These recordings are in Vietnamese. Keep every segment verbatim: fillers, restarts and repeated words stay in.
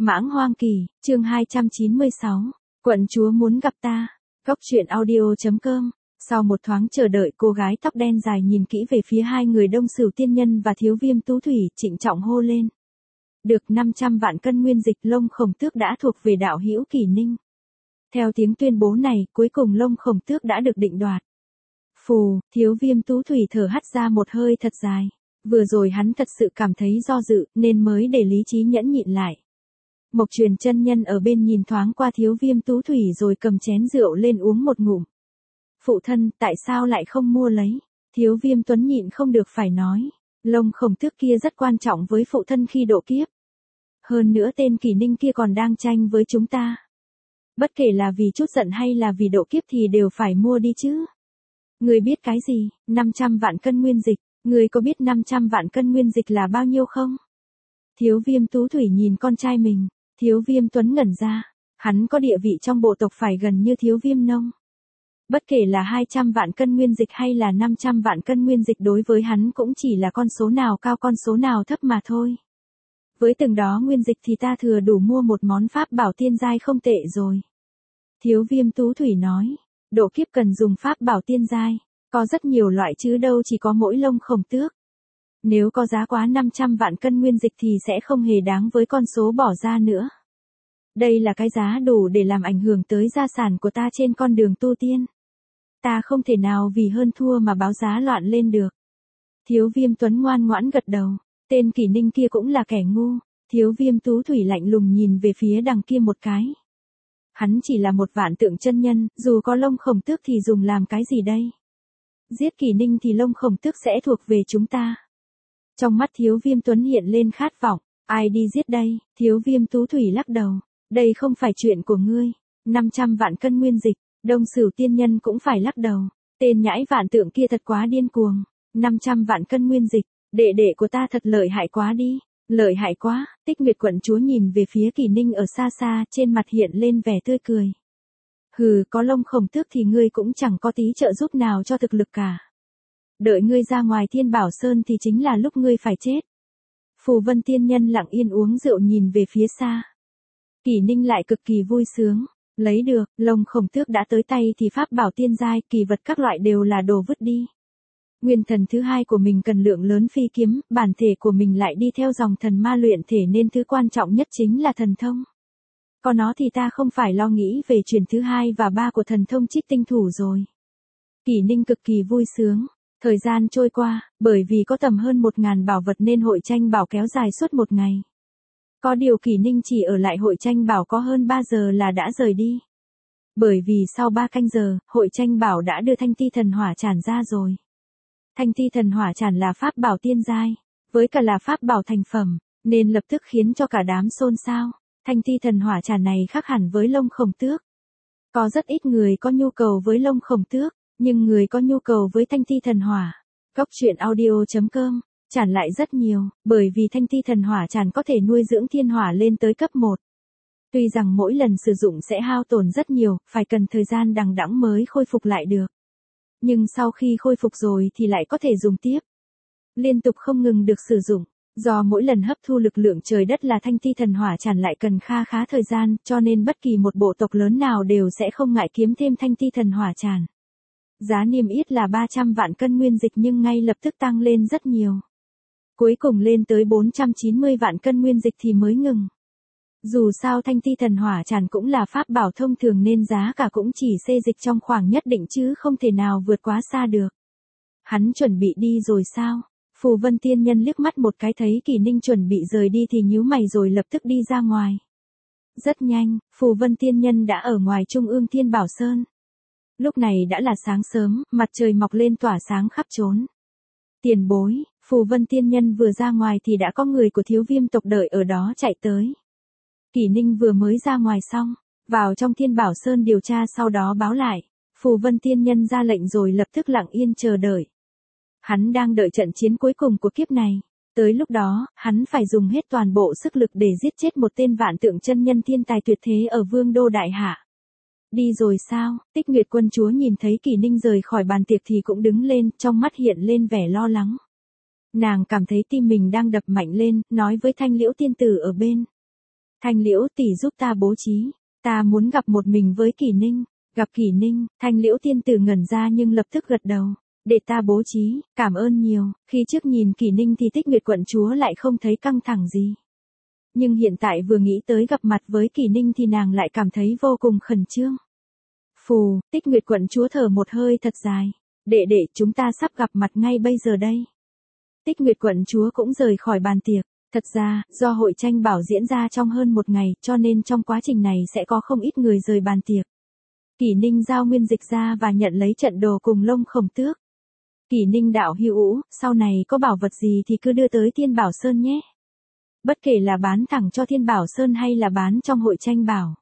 Mãng Hoang Kỳ, chương hai trăm chín mươi sáu. Quận chúa muốn gặp ta. Góc truyện audio chấm com. Sau một thoáng chờ đợi, cô gái tóc đen dài nhìn kỹ về phía hai người Đông Sửu Tiên Nhân và Thiếu Viêm Tú Thủy, trịnh trọng hô lên. Được năm trăm vạn cân nguyên dịch, Lông Khổng Tước đã thuộc về đạo hữu Kỷ Ninh. Theo tiếng tuyên bố này, cuối cùng Lông Khổng Tước đã được định đoạt. Phù, Thiếu Viêm Tú Thủy thở hắt ra một hơi thật dài. Vừa rồi hắn thật sự cảm thấy do dự, nên mới để lý trí nhẫn nhịn lại. Mộc Truyền chân nhân ở bên nhìn thoáng qua Thiếu Viêm Tú Thủy rồi cầm chén rượu lên uống một ngụm. Phụ thân, tại sao lại không mua lấy? Thiếu Viêm Tuấn nhịn không được phải nói. Lông Khổng Tước kia rất quan trọng với phụ thân khi độ kiếp. Hơn nữa tên Kỷ Ninh kia còn đang tranh với chúng ta. Bất kể là vì chút giận hay là vì độ kiếp thì đều phải mua đi chứ. Người biết cái gì? năm trăm vạn cân nguyên dịch. Người có biết năm trăm vạn cân nguyên dịch là bao nhiêu không? Thiếu Viêm Tú Thủy nhìn con trai mình. Thiếu Viêm Tuấn ngẩn ra. Hắn có địa vị trong bộ tộc phải gần như Thiếu Viêm Nông. Bất kể là hai trăm vạn cân nguyên dịch hay là năm trăm vạn cân nguyên dịch, đối với hắn cũng chỉ là con số nào cao con số nào thấp mà thôi. Với từng đó nguyên dịch thì ta thừa đủ mua một món pháp bảo tiên giai không tệ rồi. Thiếu Viêm Tú Thủy nói. Độ kiếp cần dùng pháp bảo tiên giai. Có rất nhiều loại chứ đâu chỉ có mỗi Lông Khổng Tước. Nếu có giá quá năm trăm vạn cân nguyên dịch thì sẽ không hề đáng với con số bỏ ra nữa. Đây là cái giá đủ để làm ảnh hưởng tới gia sản của ta trên con đường tu tiên. Ta không thể nào vì hơn thua mà báo giá loạn lên được. Thiếu Viêm Tuấn ngoan ngoãn gật đầu. Tên Kỷ Ninh kia cũng là kẻ ngu. Thiếu Viêm Tú Thủy lạnh lùng nhìn về phía đằng kia một cái. Hắn chỉ là một vạn tượng chân nhân, dù có Lông Khổng Tước thì dùng làm cái gì đây? Giết Kỷ Ninh thì Lông Khổng Tước sẽ thuộc về chúng ta. Trong mắt Thiếu Viêm Tuấn hiện lên khát vọng. Ai đi giết đây? Thiếu Viêm Tú Thủy lắc đầu. Đây không phải chuyện của ngươi. năm trăm vạn cân nguyên dịch. Đông Sửu Tiên Nhân cũng phải lắc đầu. Tên nhãi vạn tượng kia thật quá điên cuồng. năm trăm vạn cân nguyên dịch. Đệ đệ của ta thật lợi hại quá đi. Lợi hại quá. Tích Nguyệt quận chúa nhìn về phía Kỷ Ninh ở xa xa, trên mặt hiện lên vẻ tươi cười. Hừ, có Lông Khổng Tước thì ngươi cũng chẳng có tí trợ giúp nào cho thực lực cả. Đợi ngươi ra ngoài Thiên Bảo Sơn thì chính là lúc ngươi phải chết. Phù Vân Tiên Nhân lặng yên uống rượu nhìn về phía xa. Kỷ Ninh lại cực kỳ vui sướng. Lấy được, Lông Khổng Tước đã tới tay thì pháp bảo tiên giai, kỳ vật các loại đều là đồ vứt đi. Nguyên thần thứ hai của mình cần lượng lớn phi kiếm, bản thể của mình lại đi theo dòng thần ma luyện thể nên thứ quan trọng nhất chính là thần thông. Có nó thì ta không phải lo nghĩ về truyền thứ hai và ba của thần thông Trích Tinh Thủ rồi. Kỷ Ninh cực kỳ vui sướng. Thời gian trôi qua, bởi vì có tầm hơn một ngàn bảo vật nên hội tranh bảo kéo dài suốt một ngày. Có điều Kỷ Ninh chỉ ở lại hội tranh bảo có hơn ba giờ là đã rời đi. Bởi vì sau ba canh giờ, hội tranh bảo đã đưa Thanh Ti Thần Hỏa tràn ra rồi. Thanh Ti Thần Hỏa tràn là pháp bảo tiên giai, với cả là pháp bảo thành phẩm, nên lập tức khiến cho cả đám xôn xao. Thanh Ti Thần Hỏa tràn này khác hẳn với Lông Khổng Tước. Có rất ít người có nhu cầu với Lông Khổng Tước, nhưng người có nhu cầu với Thanh Ti Thần Hỏa. Góc truyện audio chấm com. Tràn lại rất nhiều, bởi vì Thanh Ti Thần Hỏa tràn có thể nuôi dưỡng thiên hỏa lên tới cấp một. Tuy rằng mỗi lần sử dụng sẽ hao tổn rất nhiều, phải cần thời gian đằng đẵng mới khôi phục lại được. Nhưng sau khi khôi phục rồi thì lại có thể dùng tiếp. Liên tục không ngừng được sử dụng. Do mỗi lần hấp thu lực lượng trời đất là Thanh Ti Thần Hỏa tràn lại cần kha khá thời gian, cho nên bất kỳ một bộ tộc lớn nào đều sẽ không ngại kiếm thêm Thanh Ti Thần Hỏa tràn. Giá niêm yết là ba trăm vạn cân nguyên dịch nhưng ngay lập tức tăng lên rất nhiều. Cuối cùng lên tới bốn trăm chín mươi vạn cân nguyên dịch thì mới ngừng. Dù sao Thanh Ti Thần Hỏa tràn cũng là pháp bảo thông thường nên giá cả cũng chỉ xê dịch trong khoảng nhất định chứ không thể nào vượt quá xa được. Hắn chuẩn bị đi rồi sao? Phù Vân Tiên Nhân liếc mắt một cái thấy Kỷ Ninh chuẩn bị rời đi thì nhíu mày rồi lập tức đi ra ngoài. Rất nhanh, Phù Vân Tiên Nhân đã ở ngoài Trung ương Thiên Bảo Sơn. Lúc này đã là sáng sớm, mặt trời mọc lên tỏa sáng khắp trốn. Tiền bối, Phù Vân Tiên Nhân vừa ra ngoài thì đã có người của Thiếu Viêm tộc đợi ở đó chạy tới. Kỷ Ninh vừa mới ra ngoài xong, vào trong Thiên Bảo Sơn điều tra sau đó báo lại. Phù Vân Tiên Nhân ra lệnh rồi lập tức lặng yên chờ đợi. Hắn đang đợi trận chiến cuối cùng của kiếp này. Tới lúc đó, hắn phải dùng hết toàn bộ sức lực để giết chết một tên vạn tượng chân nhân thiên tài tuyệt thế ở Vương Đô Đại Hạ. Đi rồi sao? Tích Nguyệt quân chúa nhìn thấy Kỷ Ninh rời khỏi bàn tiệc thì cũng đứng lên, trong mắt hiện lên vẻ lo lắng. Nàng cảm thấy tim mình đang đập mạnh lên, nói với Thanh Liễu tiên tử ở bên. Thanh Liễu tỷ giúp ta bố trí, ta muốn gặp một mình với Kỷ Ninh. Gặp Kỷ Ninh, Thanh Liễu tiên tử ngẩn ra nhưng lập tức gật đầu. Để ta bố trí, cảm ơn nhiều. Khi trước nhìn Kỷ Ninh thì Tích Nguyệt quận chúa lại không thấy căng thẳng gì. Nhưng hiện tại vừa nghĩ tới gặp mặt với Kỷ Ninh thì nàng lại cảm thấy vô cùng khẩn trương. Phù, Tích Nguyệt quận chúa thở một hơi thật dài. Đệ đệ, chúng ta sắp gặp mặt ngay bây giờ đây. Tích Nguyệt quận chúa cũng rời khỏi bàn tiệc. Thật ra, do hội tranh bảo diễn ra trong hơn một ngày, cho nên trong quá trình này sẽ có không ít người rời bàn tiệc. Kỷ Ninh giao nguyên dịch ra và nhận lấy trận đồ cùng Lông Khổng Tước. Kỷ Ninh đạo hữu, sau này có bảo vật gì thì cứ đưa tới Thiên Bảo Sơn nhé. Bất kể là bán thẳng cho Thiên Bảo Sơn hay là bán trong hội tranh bảo.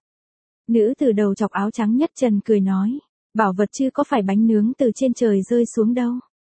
Nữ từ đầu chọc áo trắng nhất trần cười nói, bảo vật chứ có phải bánh nướng từ trên trời rơi xuống đâu.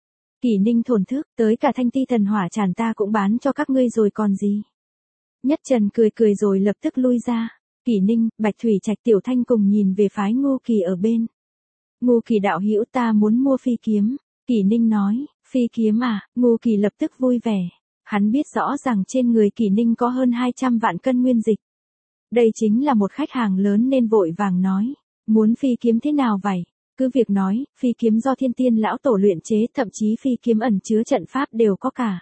Kỷ Ninh thổn thức, tới cả thanh ti thần hỏa tràn ta cũng bán cho các ngươi rồi còn gì. Nhất Trần cười cười rồi lập tức lui ra. Kỷ Ninh, Bạch Thủy Trạch Tiểu Thanh cùng nhìn về phái Ngô Kỳ ở bên. Ngô Kỳ đạo hữu ta muốn mua phi kiếm. Kỷ Ninh nói, phi kiếm à, Ngô Kỳ lập tức vui vẻ. Hắn biết rõ rằng trên người Kỷ Ninh có hơn hai trăm vạn cân nguyên dịch. Đây chính là một khách hàng lớn nên vội vàng nói, muốn phi kiếm thế nào vậy? Cứ việc nói, phi kiếm do Thiên Tiên lão tổ luyện chế, thậm chí phi kiếm ẩn chứa trận pháp đều có cả.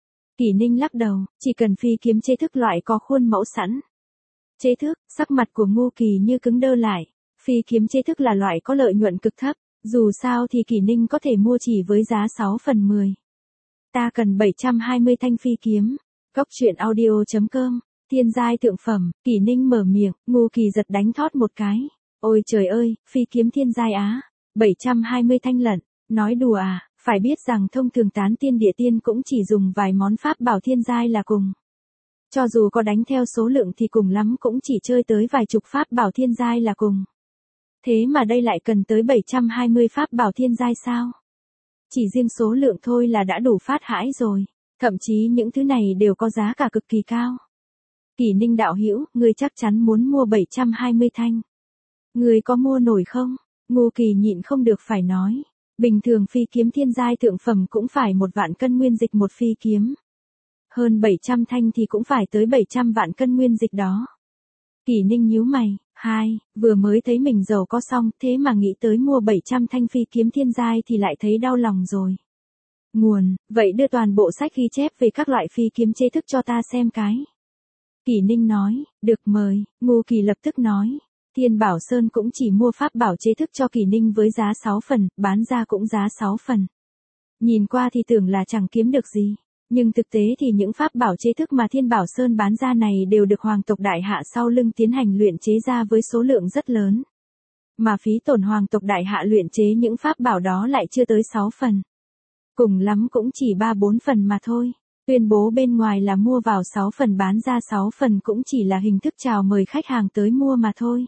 Kỷ Ninh lắc đầu, chỉ cần phi kiếm chế thức loại có khuôn mẫu sẵn. Chế thức, sắc mặt của Ngô Kỳ như cứng đơ lại. Phi kiếm chế thức là loại có lợi nhuận cực thấp, dù sao thì Kỷ Ninh có thể mua chỉ với giá sáu phần mười. Ta cần bảy trăm hai mươi thanh phi kiếm. Góc truyện audio chấm com, thiên giai thượng phẩm. Kỷ Ninh mở miệng, Ngô Kỳ giật đánh thót một cái. Ôi trời ơi, phi kiếm thiên giai á, bảy trăm hai mươi thanh lận, nói đùa à, phải biết rằng thông thường tán tiên địa tiên cũng chỉ dùng vài món pháp bảo thiên giai là cùng. Cho dù có đánh theo số lượng thì cùng lắm cũng chỉ chơi tới vài chục pháp bảo thiên giai là cùng. Thế mà đây lại cần tới bảy trăm hai mươi pháp bảo thiên giai sao? Chỉ riêng số lượng thôi là đã đủ phát hãi rồi, thậm chí những thứ này đều có giá cả cực kỳ cao. Kỷ Ninh đạo hữu, ngươi chắc chắn muốn mua bảy trăm hai mươi thanh. Ngươi có mua nổi không? Ngô Kỳ nhịn không được phải nói. Bình thường phi kiếm thiên giai thượng phẩm cũng phải một vạn cân nguyên dịch một phi kiếm. Hơn bảy trăm thanh thì cũng phải tới bảy trăm vạn cân nguyên dịch đó. Kỷ Ninh nhíu mày, hai, vừa mới thấy mình giàu có xong, thế mà nghĩ tới mua bảy trăm thanh phi kiếm thiên giai thì lại thấy đau lòng rồi. Nguồn, vậy đưa toàn bộ sách ghi chép về các loại phi kiếm chế thức cho ta xem cái. Kỷ Ninh nói, được mời, Ngô Kỳ lập tức nói. Thiên Bảo Sơn cũng chỉ mua pháp bảo chế thức cho Kỷ Ninh với giá sáu phần, bán ra cũng giá sáu phần. Nhìn qua thì tưởng là chẳng kiếm được gì, nhưng thực tế thì những pháp bảo chế thức mà Thiên Bảo Sơn bán ra này đều được hoàng tộc đại hạ sau lưng tiến hành luyện chế ra với số lượng rất lớn. Mà phí tổn hoàng tộc đại hạ luyện chế những pháp bảo đó lại chưa tới sáu phần. Cùng lắm cũng chỉ ba bốn phần mà thôi. Tuyên bố bên ngoài là mua vào sáu phần bán ra sáu phần cũng chỉ là hình thức chào mời khách hàng tới mua mà thôi.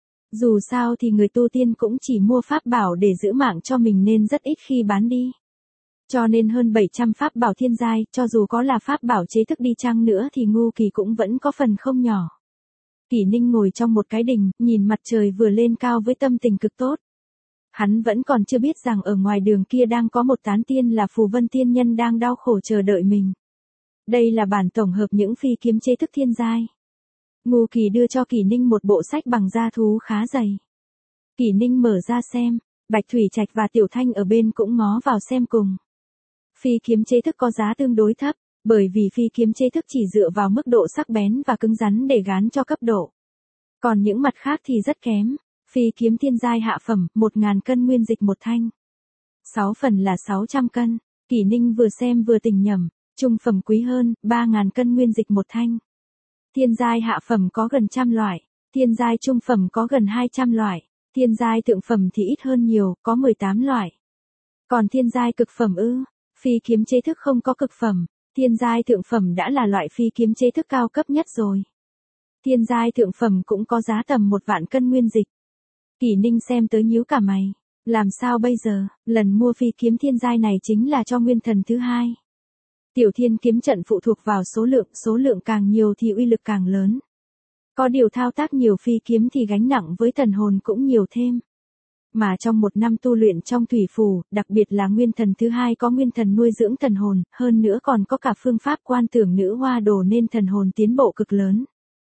Dù sao thì người tu tiên cũng chỉ mua pháp bảo để giữ mạng cho mình nên rất ít khi bán đi. Cho nên hơn bảy trăm pháp bảo thiên giai, cho dù có là pháp bảo chế thức đi chăng nữa thì Ngô Kỳ cũng vẫn có phần không nhỏ. Kỷ Ninh ngồi trong một cái đình, nhìn mặt trời vừa lên cao với tâm tình cực tốt. Hắn vẫn còn chưa biết rằng ở ngoài đường kia đang có một tán tiên là Phù Vân Tiên Nhân đang đau khổ chờ đợi mình. Đây là bản tổng hợp những phi kiếm chế thức thiên giai. Ngô Kỳ đưa cho Kỷ Ninh một bộ sách bằng da thú khá dày. Kỷ Ninh mở ra xem, Bạch Thủy Trạch và Tiểu Thanh ở bên cũng ngó vào xem cùng. Phi kiếm chế thức có giá tương đối thấp, bởi vì phi kiếm chế thức chỉ dựa vào mức độ sắc bén và cứng rắn để gán cho cấp độ. Còn những mặt khác thì rất kém. Phi kiếm thiên giai hạ phẩm, một nghìn cân nguyên dịch một thanh. sáu phần là sáu trăm cân. Kỷ Ninh vừa xem vừa tình nhẩm, trung phẩm quý hơn, ba nghìn cân nguyên dịch một thanh. Thiên giai hạ phẩm có gần trăm loại, thiên giai trung phẩm có gần hai trăm loại, thiên giai thượng phẩm thì ít hơn nhiều, có mười tám loại. Còn thiên giai cực phẩm ư? Phi kiếm chế thức không có cực phẩm, thiên giai thượng phẩm đã là loại phi kiếm chế thức cao cấp nhất rồi. Thiên giai thượng phẩm cũng có giá tầm một vạn cân nguyên dịch. Kỷ Ninh xem tới nhíu cả mày, làm sao bây giờ, lần mua phi kiếm thiên giai này chính là cho nguyên thần thứ hai. Tiểu Thiên kiếm trận phụ thuộc vào số lượng, số lượng càng nhiều thì uy lực càng lớn. Có điều thao tác nhiều phi kiếm thì gánh nặng với thần hồn cũng nhiều thêm. Mà trong một năm tu luyện trong thủy phù, đặc biệt là nguyên thần thứ hai có nguyên thần nuôi dưỡng thần hồn, hơn nữa còn có cả phương pháp quan tưởng nữ hoa đồ nên thần hồn tiến bộ cực lớn.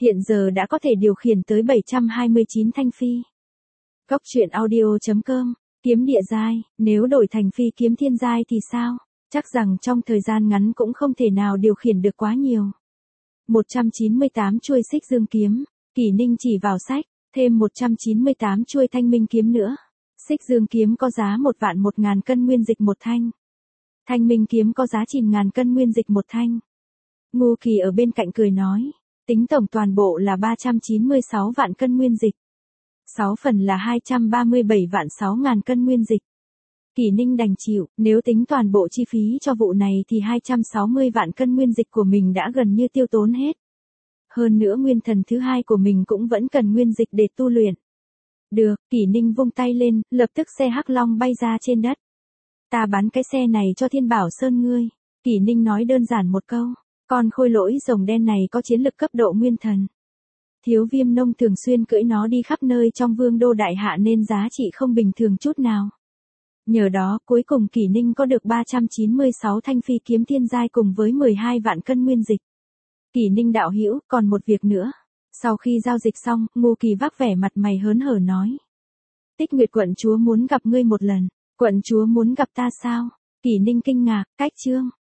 Hiện giờ đã có thể điều khiển tới bảy trăm hai mươi chín thanh phi. Góc truyện audio.com, kiếm địa giai, nếu đổi thành phi kiếm thiên giai thì sao? Chắc rằng trong thời gian ngắn cũng không thể nào điều khiển được quá nhiều. một trăm chín mươi tám chuôi xích dương kiếm, Kỷ Ninh chỉ vào sách, thêm một trăm chín mươi tám chuôi thanh minh kiếm nữa. Xích dương kiếm có giá một vạn một ngàn cân nguyên dịch một thanh. Thanh minh kiếm có giá chín ngàn cân nguyên dịch một thanh. Ngô Kỳ ở bên cạnh cười nói, tính tổng toàn bộ là ba trăm chín mươi sáu vạn cân nguyên dịch. sáu phần là hai trăm ba mươi bảy vạn sáu ngàn cân nguyên dịch. Kỷ Ninh đành chịu, nếu tính toàn bộ chi phí cho vụ này thì hai trăm sáu mươi vạn cân nguyên dịch của mình đã gần như tiêu tốn hết. Hơn nữa nguyên thần thứ hai của mình cũng vẫn cần nguyên dịch để tu luyện. Được, Kỷ Ninh vung tay lên, lập tức xe Hắc Long bay ra trên đất. Ta bán cái xe này cho Thiên Bảo Sơn ngươi. Kỷ Ninh nói đơn giản một câu, con khôi lỗi rồng đen này có chiến lực cấp độ nguyên thần. Thiếu Viêm Nông thường xuyên cưỡi nó đi khắp nơi trong Vương đô đại hạ nên giá trị không bình thường chút nào. Nhờ đó, cuối cùng Kỷ Ninh có được ba trăm chín mươi sáu thanh phi kiếm thiên giai cùng với mười hai vạn cân nguyên dịch. Kỷ Ninh đạo hữu, còn một việc nữa. Sau khi giao dịch xong, Ngô Kỳ vác vẻ mặt mày hớn hở nói. Tích Nguyệt quận chúa muốn gặp ngươi một lần. Quận chúa muốn gặp ta sao? Kỷ Ninh kinh ngạc, cách chương.